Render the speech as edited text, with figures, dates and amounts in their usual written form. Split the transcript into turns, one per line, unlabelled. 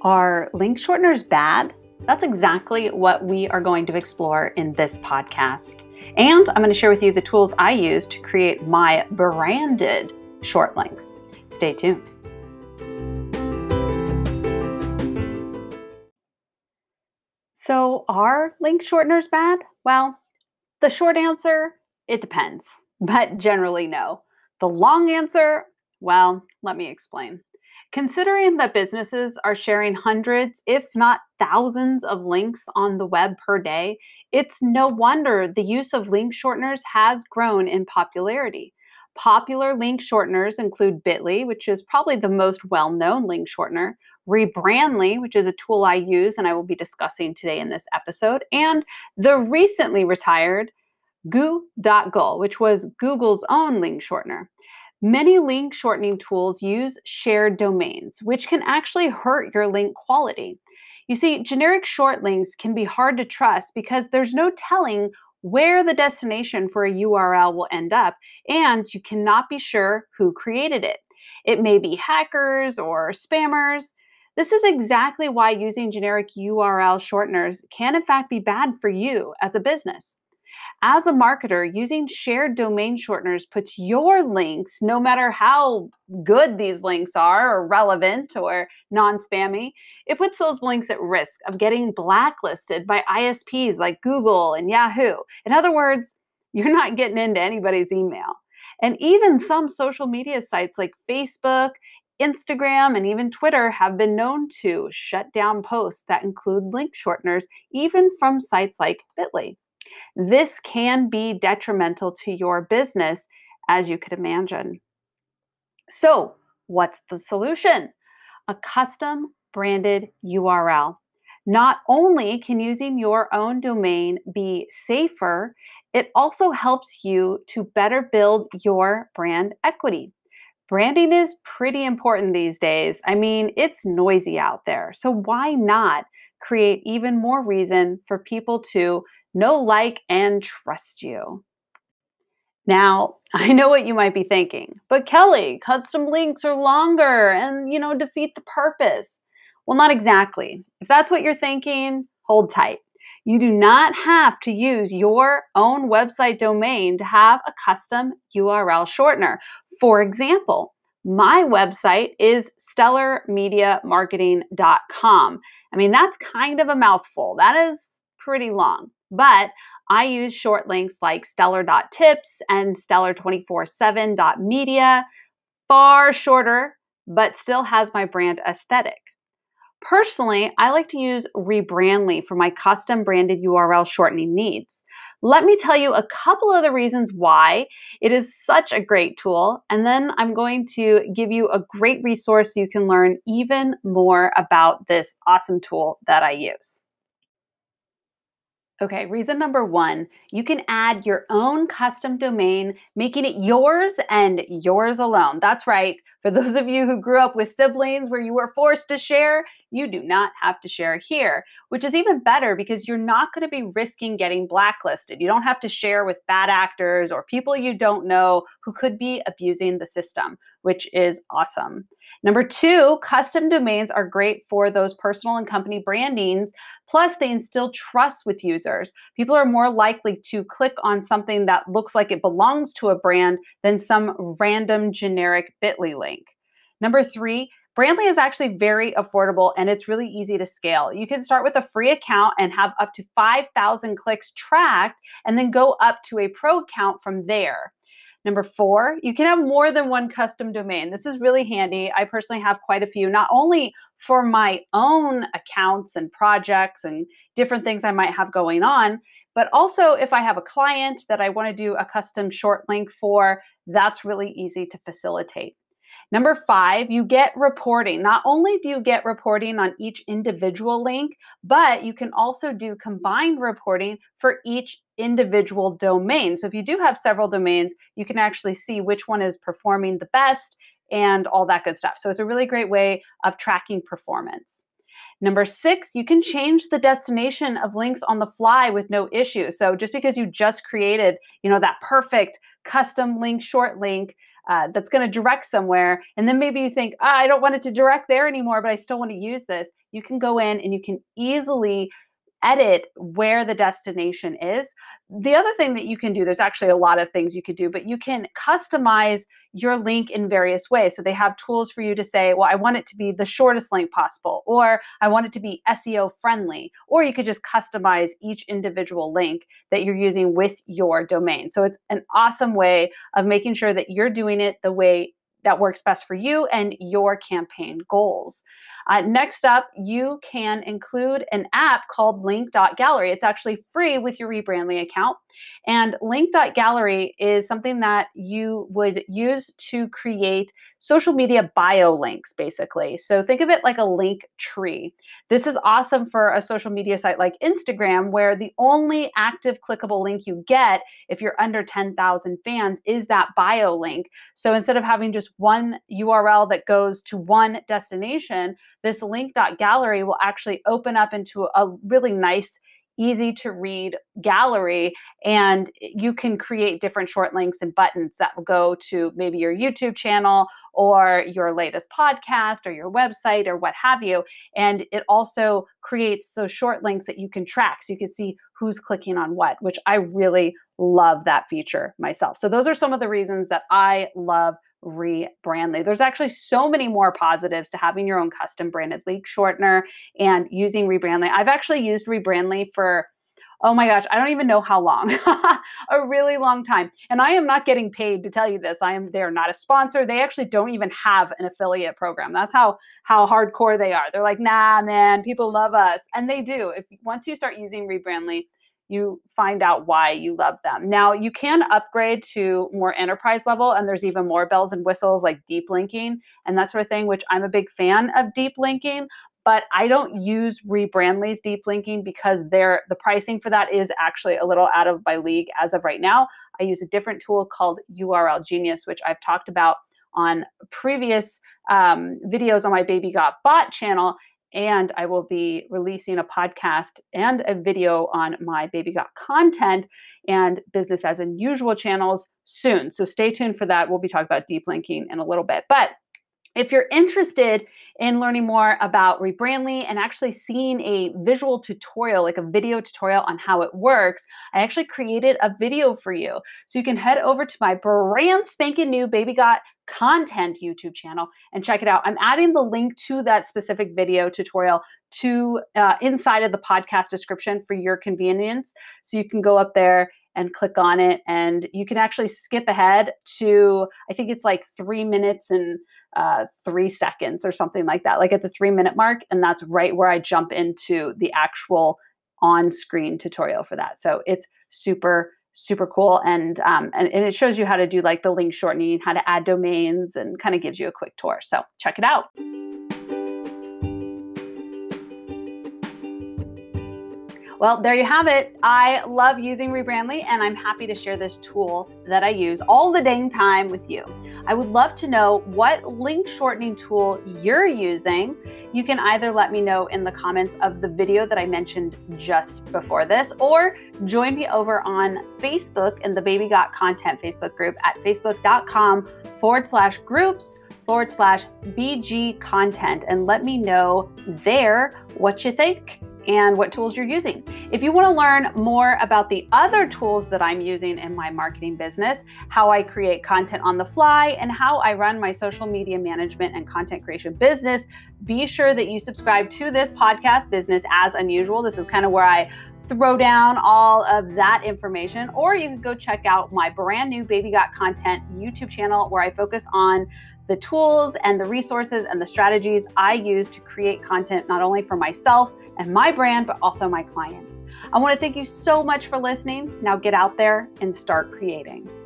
Are link shorteners bad? That's exactly what we are going to explore in this podcast. And I'm going to share with you the tools I use to create my branded short links. Stay tuned. So, are link shorteners bad? Well, the short answer, it depends, but generally no. The long answer, well, let me explain. Considering that businesses are sharing hundreds, if not thousands, of links on the web per day, it's no wonder the use of link shorteners has grown in popularity. Popular link shorteners include Bitly, which is probably the most well known link shortener, Rebrandly, which is a tool I use and I will be discussing today in this episode, and the recently retired Goo.gul, which was Google's own link shortener. Many link shortening tools use shared domains, which can actually hurt your link quality. You see, generic short links can be hard to trust because there's no telling where the destination for a URL will end up, and you cannot be sure who created it. It may be hackers or spammers. This is exactly why using generic URL shorteners can in fact be bad for you as a business. As a marketer, using shared domain shorteners puts your links, no matter how good these links are or relevant or non-spammy, it puts those links at risk of getting blacklisted by ISPs like Google and Yahoo. In other words, you're not getting into anybody's email. And even some social media sites like Facebook, Instagram, and even Twitter have been known to shut down posts that include link shorteners, even from sites like Bitly. This can be detrimental to your business, as you could imagine. So, what's the solution? A custom branded URL. Not only can using your own domain be safer, it also helps you to better build your brand equity. Branding is pretty important these days. I mean, it's noisy out there. So why not create even more reason for people to know, like, and trust you? Now, I know what you might be thinking, but Kelly, custom links are longer and, defeat the purpose. Well, not exactly. If that's what you're thinking, hold tight. You do not have to use your own website domain to have a custom URL shortener. For example, my website is stellarmediamarketing.com. I mean, that's kind of a mouthful. That is pretty long, but I use short links like stellar.tips and stellar247.media, far shorter, but still has my brand aesthetic. Personally, I like to use Rebrandly for my custom branded URL shortening needs. Let me tell you a couple of the reasons why it is such a great tool, and then I'm going to give you a great resource so you can learn even more about this awesome tool that I use. Okay, reason number one, you can add your own custom domain, making it yours and yours alone. That's right. For those of you who grew up with siblings where you were forced to share, you do not have to share here, which is even better because you're not going to be risking getting blacklisted. You don't have to share with bad actors or people you don't know who could be abusing the system, which is awesome. Number two, custom domains are great for those personal and company brandings. Plus, they instill trust with users. People are more likely to click on something that looks like it belongs to a brand than some random generic Bitly link. Number three, Brandly is actually very affordable and it's really easy to scale. You can start with a free account and have up to 5,000 clicks tracked and then go up to a pro account from there. Number four, you can have more than one custom domain. This is really handy. I personally have quite a few, not only for my own accounts and projects and different things I might have going on, but also if I have a client that I want to do a custom short link for, that's really easy to facilitate. Number five, you get reporting. Not only do you get reporting on each individual link, but you can also do combined reporting for each individual domain. So if you do have several domains, you can actually see which one is performing the best and all that good stuff. So it's a really great way of tracking performance. Number six, you can change the destination of links on the fly with no issue. So just because you just created, that perfect custom link, short link, that's going to direct somewhere. And then maybe you think, I don't want it to direct there anymore, but I still want to use this. You can go in and you can easily edit where the destination is. The other thing that you can do, there's actually a lot of things you could do, but you can customize your link in various ways. So they have tools for you to say, well, I want it to be the shortest link possible, or I want it to be SEO friendly, or you could just customize each individual link that you're using with your domain. So it's an awesome way of making sure that you're doing it the way that works best for you and your campaign goals. Next up, you can include an app called Link.Gallery. It's actually free with your Rebrandly account. And Link.Gallery is something that you would use to create social media bio links, basically. So think of it like a link tree. This is awesome for a social media site like Instagram, where the only active clickable link you get if you're under 10,000 fans is that bio link. So instead of having just one URL that goes to one destination, this Link.Gallery will actually open up into a really nice, easy to read gallery, and you can create different short links and buttons that will go to maybe your YouTube channel or your latest podcast or your website or what have you. And it also creates those short links that you can track, so you can see who's clicking on what, which I really love that feature myself. So those are some of the reasons that I love Rebrandly. There's actually so many more positives to having your own custom branded link shortener and using Rebrandly. I've actually used Rebrandly for, oh my gosh, I don't even know how long, a really long time. And I am not getting paid to tell you this. They're not a sponsor. They actually don't even have an affiliate program. That's how hardcore they are. They're like, nah, man, people love us. And they do. Once you start using Rebrandly, you find out why you love them. Now, you can upgrade to more enterprise level, and there's even more bells and whistles like deep linking and that sort of thing, which I'm a big fan of deep linking, but I don't use Rebrandly's deep linking because the pricing for that is actually a little out of my league as of right now. I use a different tool called URL Genius, which I've talked about on previous videos on my Baby Got Bot channel. And I will be releasing a podcast and a video on my Baby Got Content and Business as Unusual channels soon. So stay tuned for that. We'll be talking about deep linking in a little bit. But if you're interested in learning more about Rebrandly and actually seeing a visual tutorial, like a video tutorial on how it works, I actually created a video for you. So you can head over to my brand spanking new Baby Got Content YouTube channel and check it out. I'm adding the link to that specific video tutorial to inside of the podcast description for your convenience. So you can go up there and click on it, and you can actually skip ahead to, I think it's like 3 minutes and 3 seconds or something like that, like at the 3-minute mark. And that's right where I jump into the actual on-screen tutorial for that. So it's super cool. And it shows you how to do like the link shortening, how to add domains, and kind of gives you a quick tour. So check it out. Well, there you have it. I love using Rebrandly, and I'm happy to share this tool that I use all the dang time with you. I would love to know what link shortening tool you're using. You can either let me know in the comments of the video that I mentioned just before this, or join me over on Facebook in the Baby Got Content Facebook group at facebook.com/groups/BG content, and let me know there what you think and what tools you're using. If you want to learn more about the other tools that I'm using in my marketing business, how I create content on the fly, and how I run my social media management and content creation business, be sure that you subscribe to this podcast, Business as Unusual. This is kind of where I throw down all of that information. Or you can go check out my brand new Baby Got Content YouTube channel, where I focus on the tools and the resources and the strategies I use to create content, not only for myself and my brand, but also my clients. I want to thank you so much for listening. Now get out there and start creating.